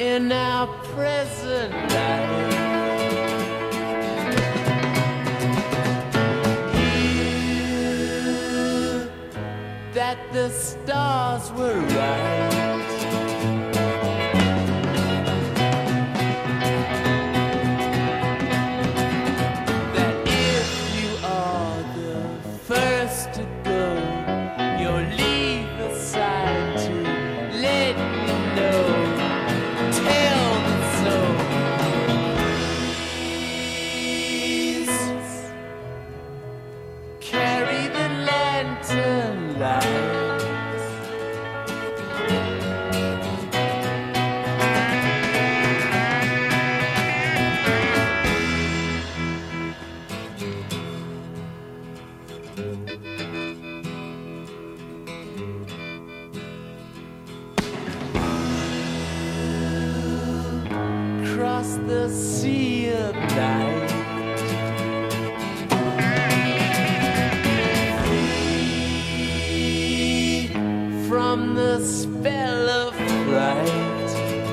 in our present life. Hear that the stars were right. That if you are the first to go, you'll leave aside to let me know. Tell me so. Please carry the lantern light. Across the sea of light, free from the spell of fright.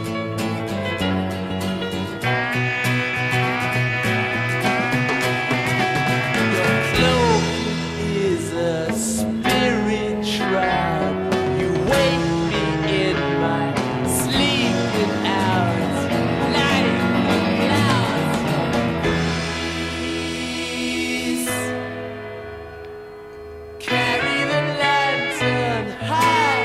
Your cloak is a spirit shroud. You wake me in my sleeping hours. Carry the lantern high.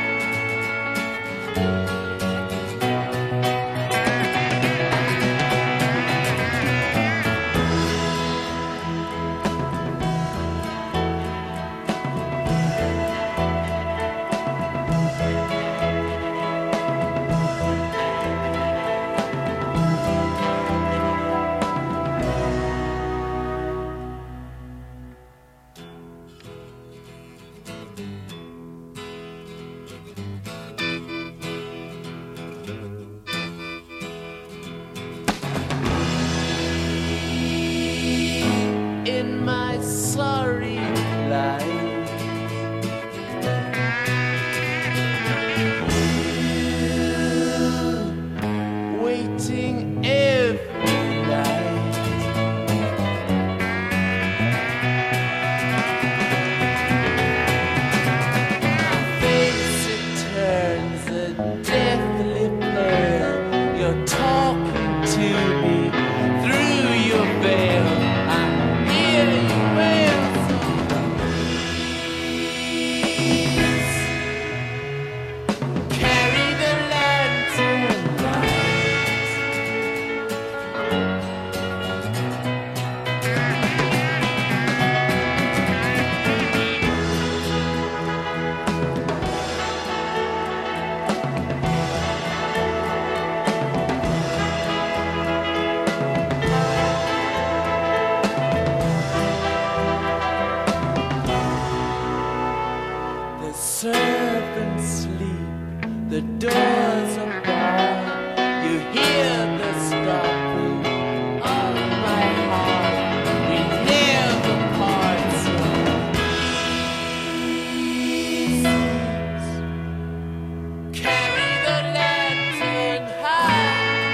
In my sorry life, waiting every night. My face, it turns a deathly pale. You're talking to me through your veil. The servants sleep, the doors are barred. You hear the stopping of my heart. We never part, so please carry the lantern high.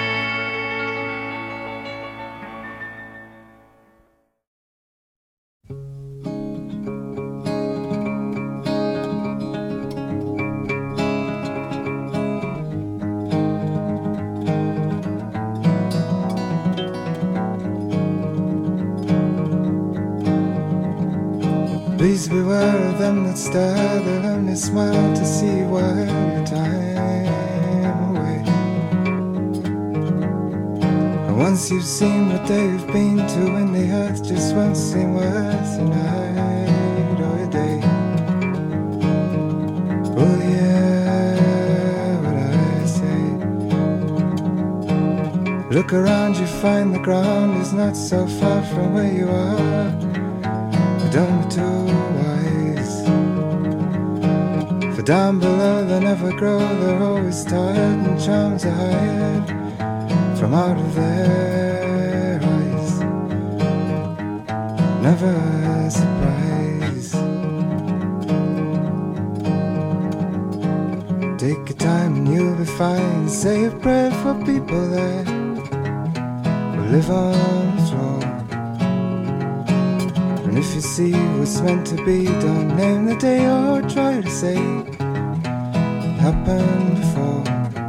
Please beware of them that stare, they'll only smile to see you while your time away. And once you've seen what they've been to, when the earth just won't seem worth a night or a day. Oh yeah, what I say. Look around, you find the ground is not so far from where you are. Don't be too wise, for down below they never grow. They're always tired and charms are hired from out of their eyes. Never a surprise. Take your time and you'll be fine. Say a prayer for people that will live on the floor. And if you see what's meant to be, don't name the day or try to say it happened before.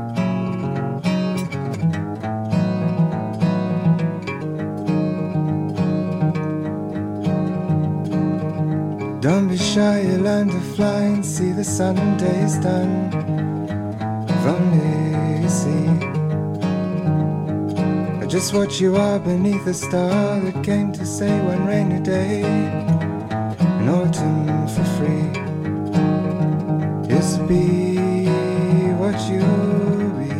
Don't be shy, you learn to fly and see the Sunday's done. If only you see just what you are beneath a star that came to say one rainy day in autumn for free. Just be what you be.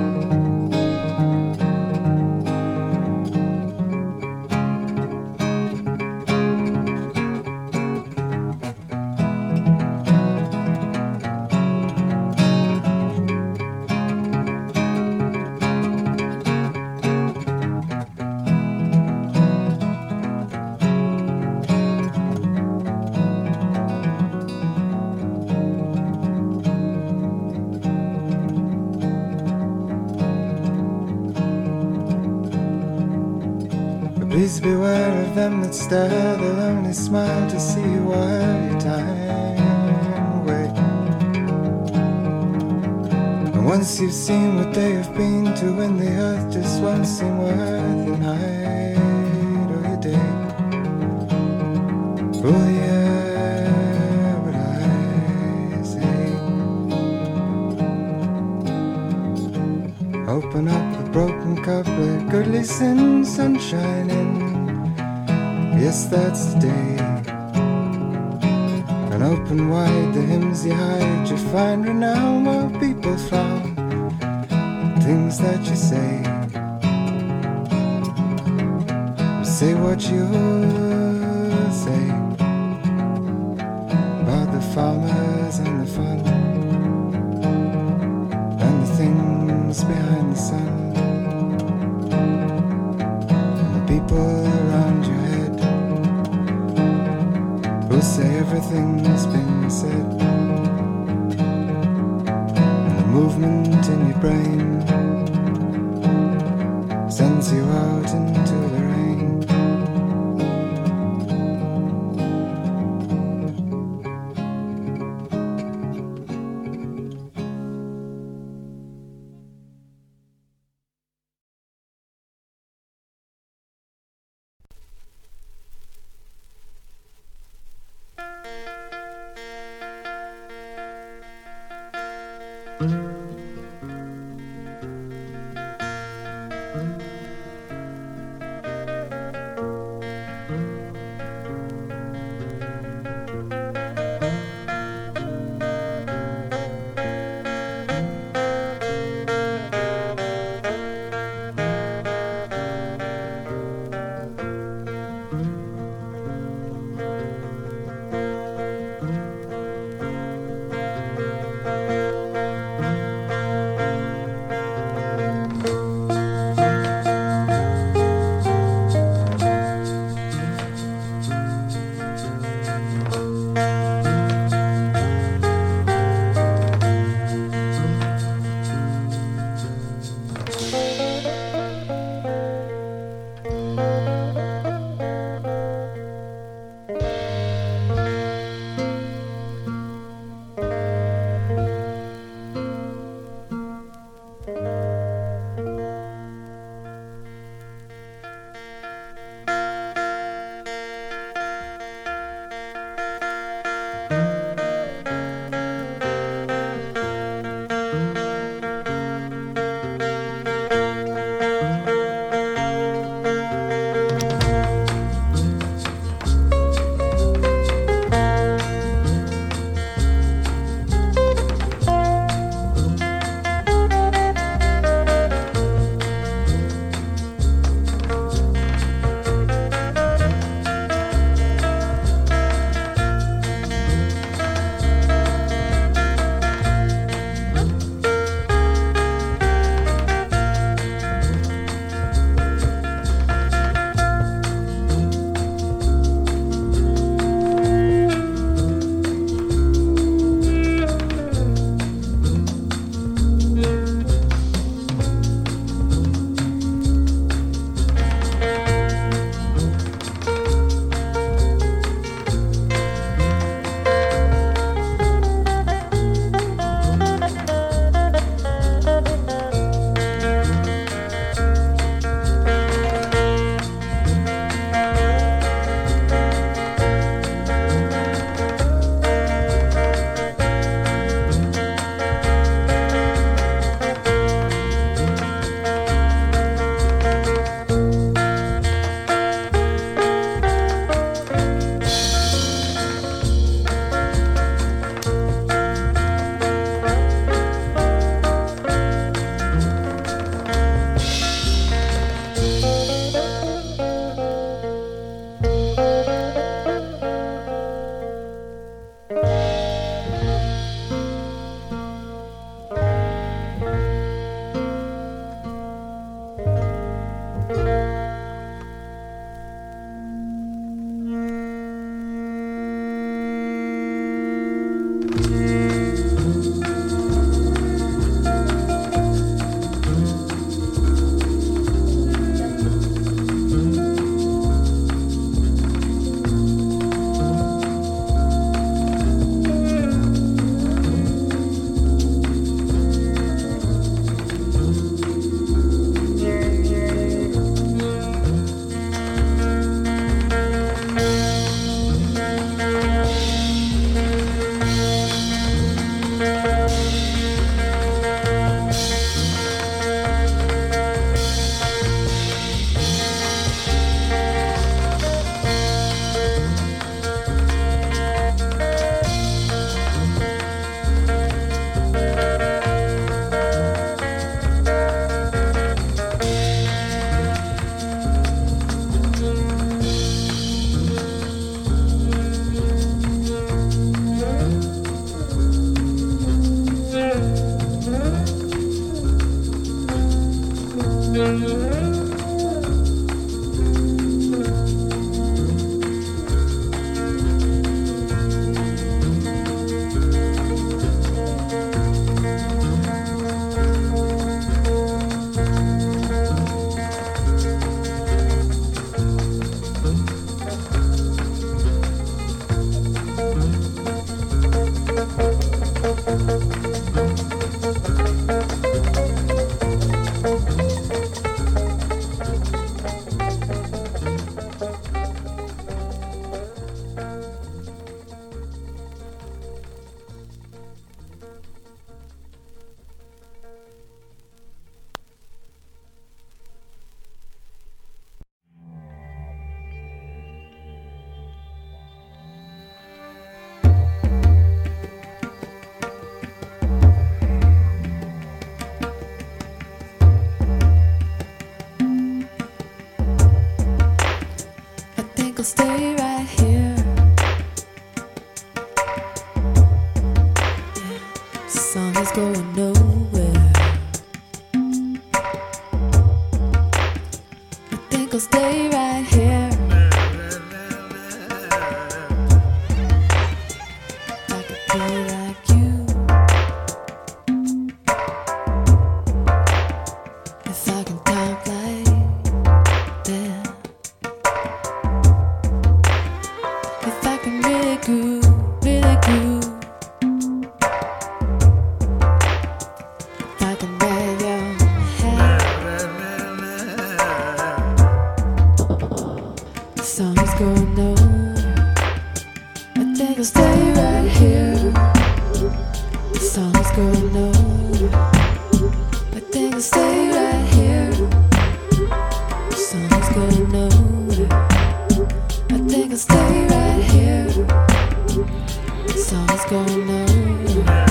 Please beware of them that stare, they'll only smile to see you while your time away. And once you've seen what they have been to, when the earth just won't seem worth your night or your day. Oh yeah, what I say. Open up a broken cup, let goodly sin sunshine in. Yes, that's the day. And open wide the hymns you hide. You find renown while people frown. Things that you say. Say what you say about the farmers and the fun and the things behind the sun. People around your head who say everything's been said, and the movement in your brain sends you out into the rain. I'll stay right here. Yeah, sun is going nowhere. I think I'll stay right here. I could be like you. If I can talk like that. If I can really groove, really groove. If I can wear your hat. The sun is going nowhere. I think I'll stay right here. The sun is going nowhere. I think I'll stay right here. The sun is going nowhere. I think I'll stay right here. The sun is going nowhere.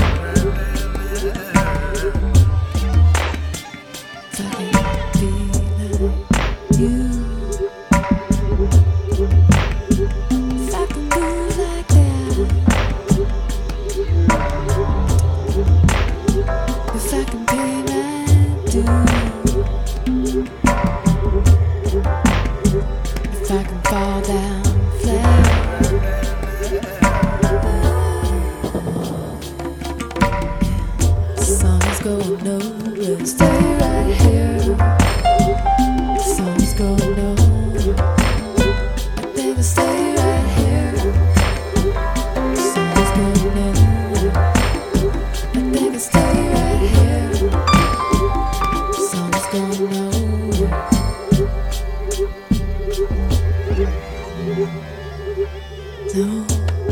If I can be like you, if I can move like that, if I can be my dude, if I can fall down flat. The sun is going nowhere. Stay right here. The sun is going nowhere. I think I'll stay right here. The sun is going nowhere. I think I'll stay right here. The sun is going nowhere. No.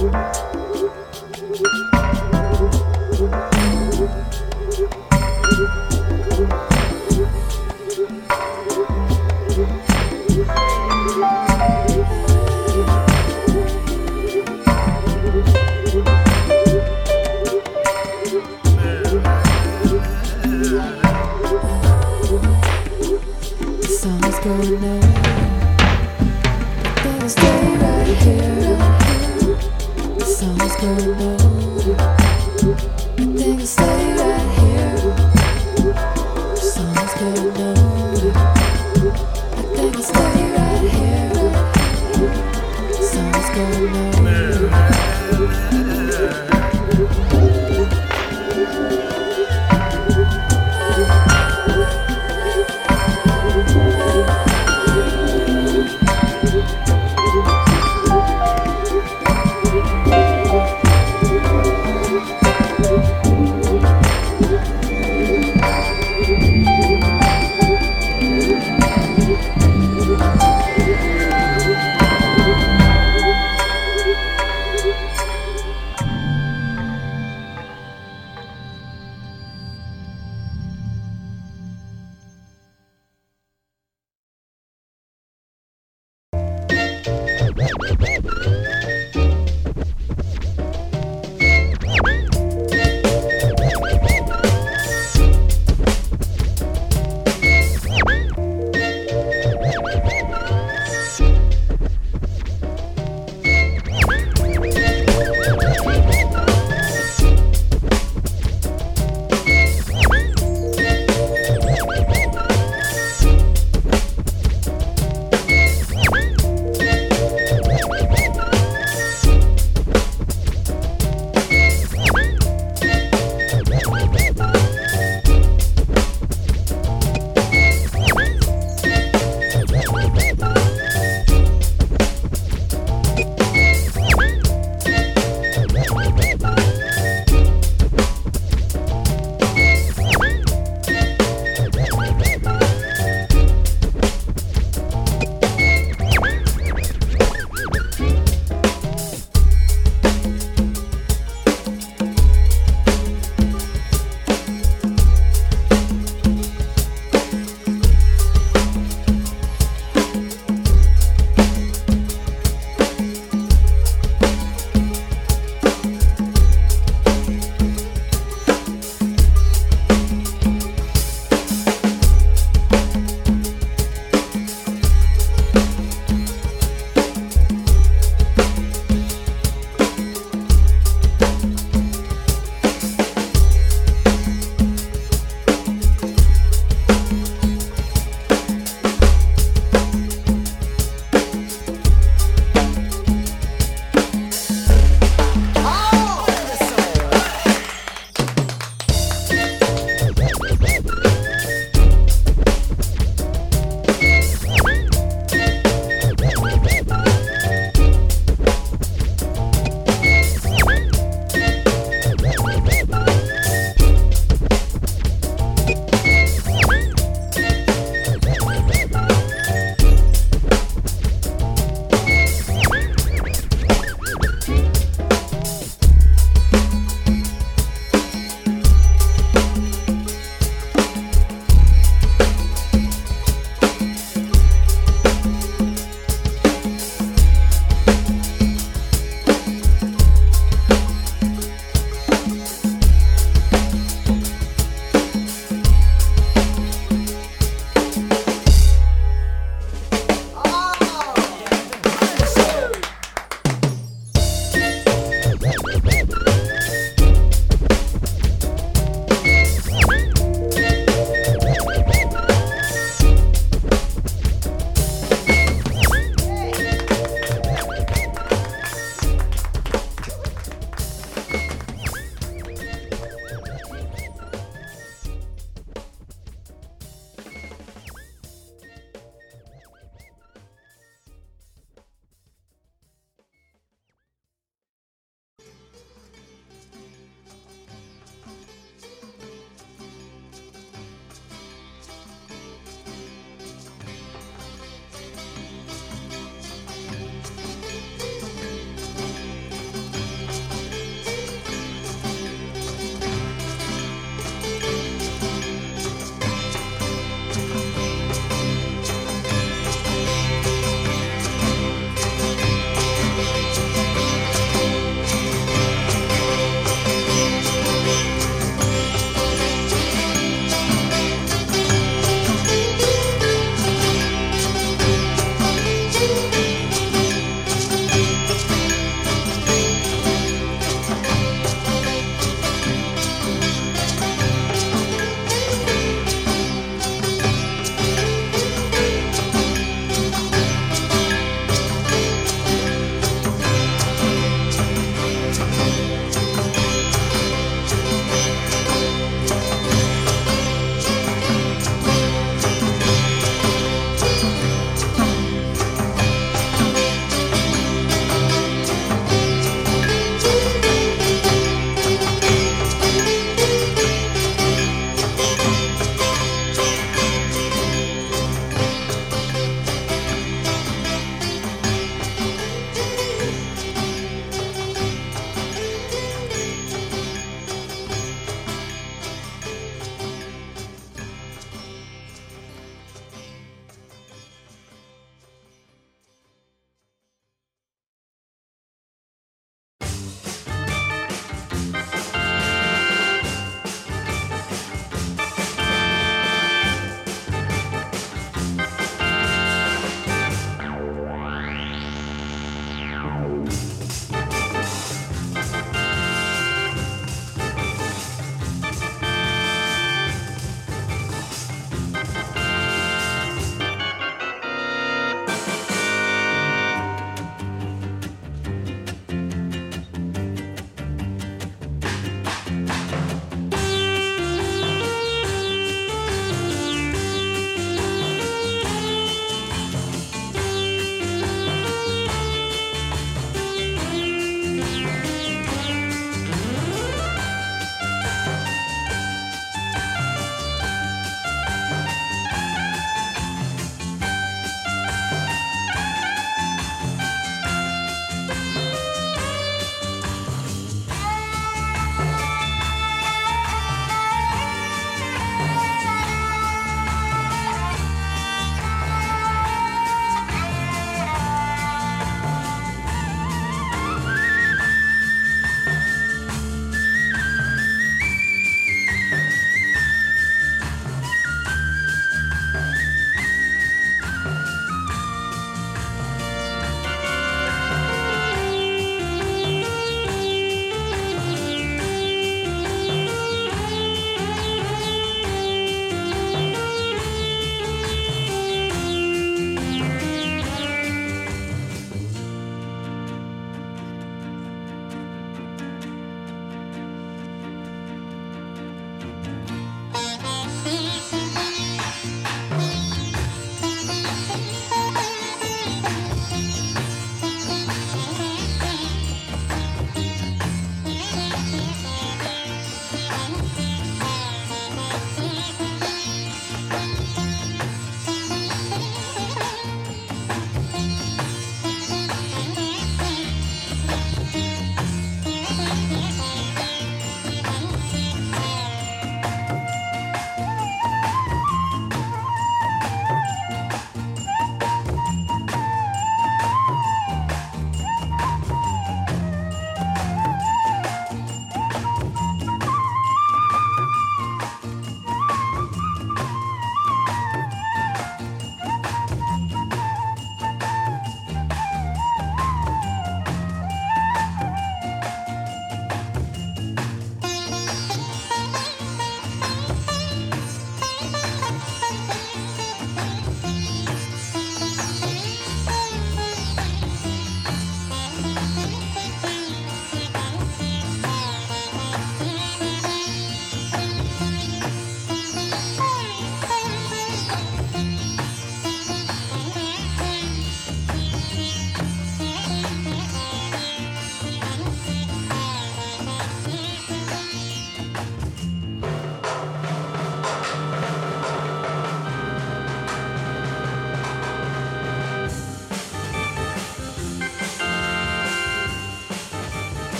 The sun is going nowhere. I think I'll stay right here. The sun is going nowhere. I think I'll stay right here. The sun is going nowhere. I think I'll stay right here. The sun is going nowhere.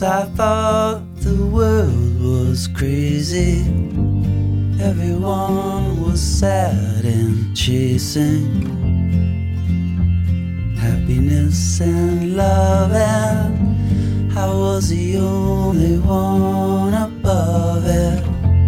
Once I thought the world was crazy. Everyone was sad and chasing happiness and love, and I was the only one above it.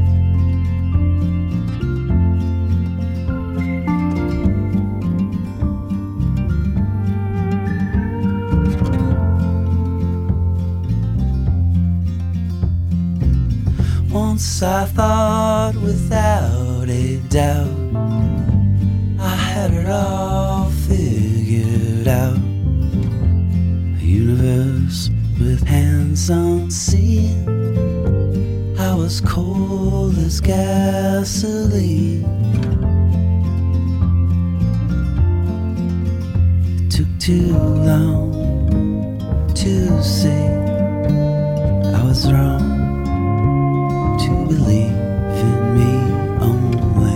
Once I thought without a doubt I had it all figured out. A universe with hands unseen. I was cold as gasoline. It took too long to see I was wrong to believe in me only.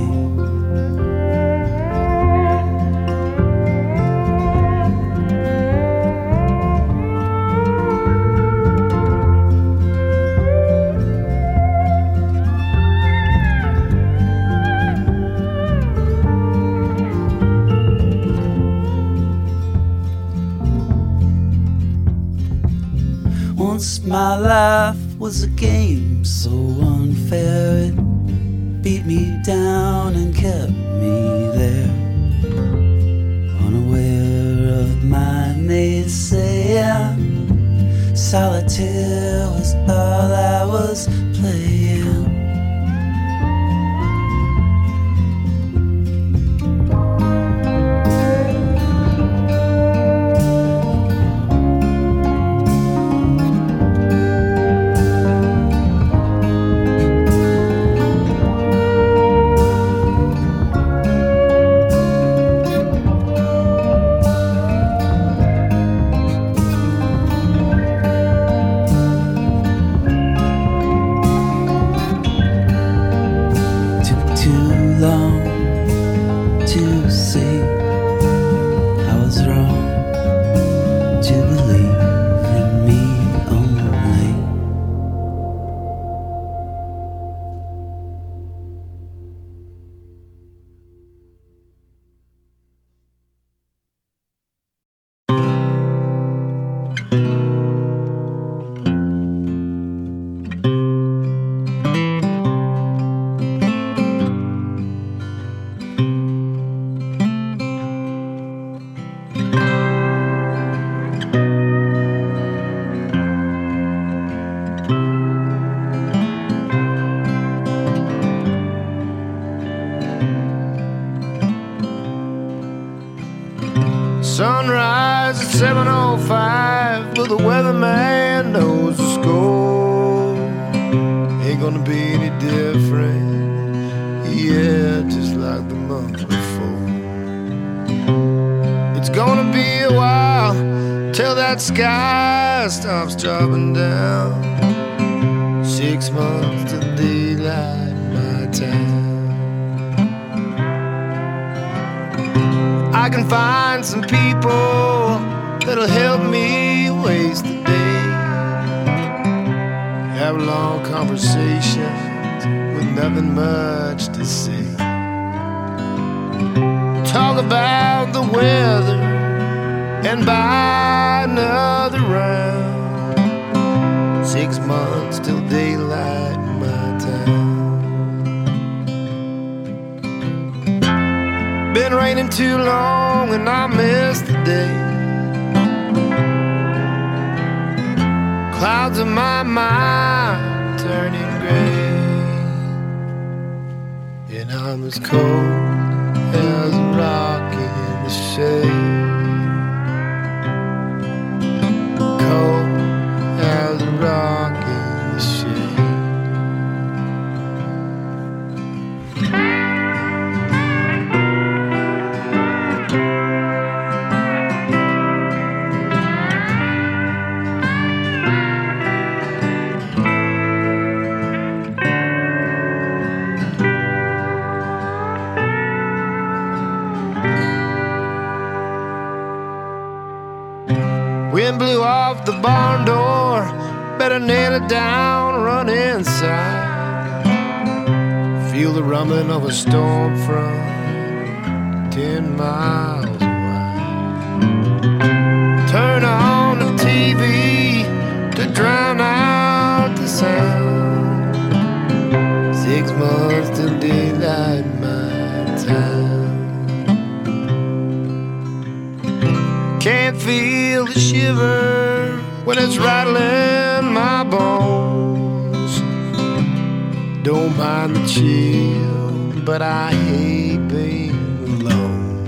Once my life was a game so unfair, it beat me down and kept me there, unaware of my naysaying. Solitaire was all I was playing. Sunrise at 7:05, but the weatherman knows the score. Ain't gonna be any different, yeah, just like the month before. It's gonna be a while till that sky stops dropping down. 6 months till daylight in my town. I can find some people that'll help me waste the day. Have long conversations with nothing much to say. Talk about the weather and buy another round. 6 months till daylight in my town. Been raining too long and I missed the day. Clouds in my mind turning gray, and I'm as cold as a rock in the shade. Cold as a rock in the shade. Wind blew off the barn door, better nail it down, run inside. Feel the rumbling of a storm front 10 miles wide. Turn on the TV to drown out the sound. 6 months till daylight my time. Can't feel the shiver when it's rattling my bones. Don't mind the chill, but I hate being alone.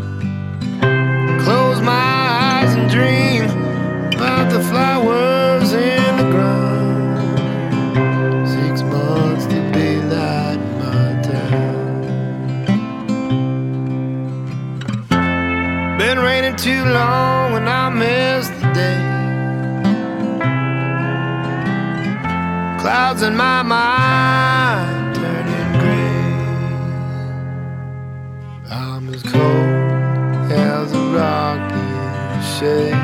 Close my eyes and dream about the flowers in the ground. 6 months to daylight my time. Been raining too long and I miss the day. Clouds in my mind turning gray. I'm as cold as a rock in the shade.